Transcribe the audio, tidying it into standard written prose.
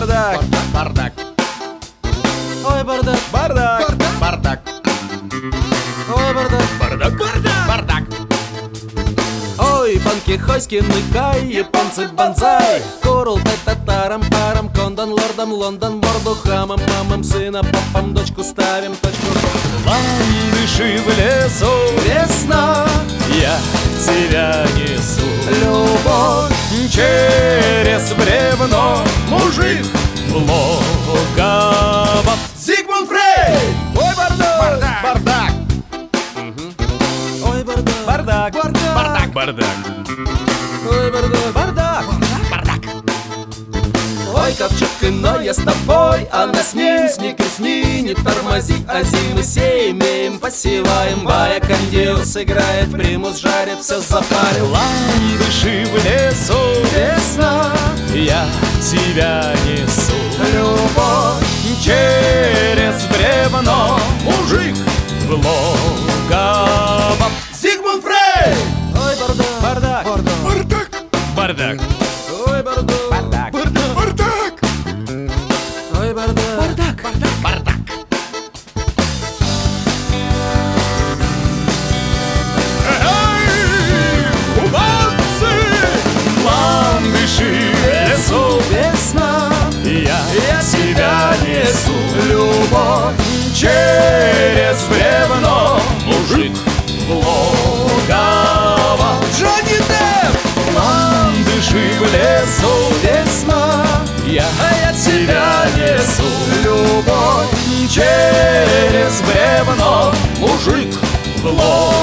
Бардак, бардак, ой, бардак, бардак, бардак, ой, бардак, бардак, бардак, бардак. ой, панки, хойски, ныкай, японцы, банзай. Курл, татарам, парам, кондон, лордом, Лондон, борду, хамам, мамам, сына, папам, дочку ставим, точку. Ландыши в лесу, Весна, я тебя несу. любовь, Через бревно мужик в логово. Зигмунд Фрейд, ой, бардак, Бардак, ой, бардак, бардак, бардак, бардак, ой, бардак, бардак. бардак. Ой, ковчег иной, я с тобой, а на с ним снегресни. Не тормози, а зимы сеем, имеем, посеваем. Бая кондил сыграет, примус жарит, все запарил. Ландыши в лесу, Весна, я тебя несу. любовь, Через бревно мужик в логово. Зигмунд Фрейд, ой, бардак, Бардак, бардак, бардак, ой, бардак, бардак, бардак, ой, бардак, бардак, бардак. Эй, кубанцы, ландыши в лесу, весна, я тебя несу. любовь, Через бревно мужик в логово. Джонни Депп, Ландыши в лесу, весна, я тебя несу. любовь, Через бревно мужик в логово.